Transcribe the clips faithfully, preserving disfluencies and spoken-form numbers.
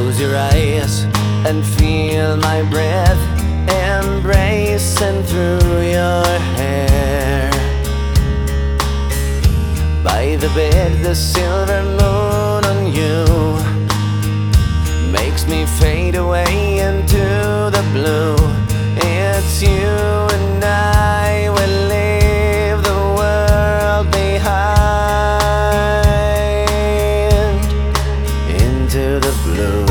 Close your eyes and feel my breath embracing through your hair. By the bed, the silver moon on you makes me fade away into the blue. It's you and I will leave the world behind into the blue.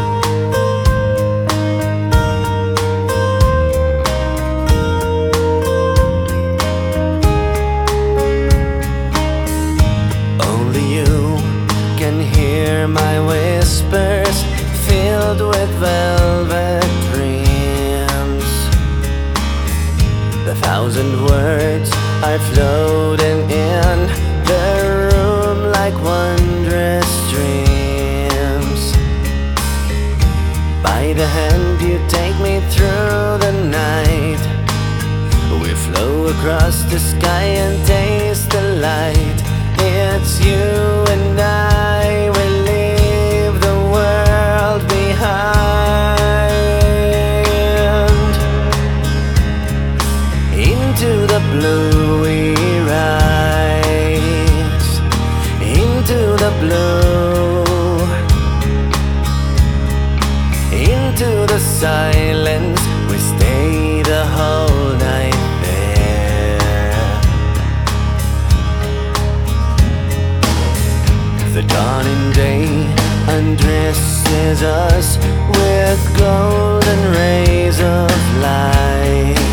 Only you can hear my whispers filled with velvet dreams. The thousand words are floating in the room like wondrous dreams. By the hand you take me through the night. We flow across the sky and taste the light. It's you and I will leave the world behind. Into the blue we rise. Into the blue. Into the silence we stay the whole night there. The dawning day undresses us with golden rays of light.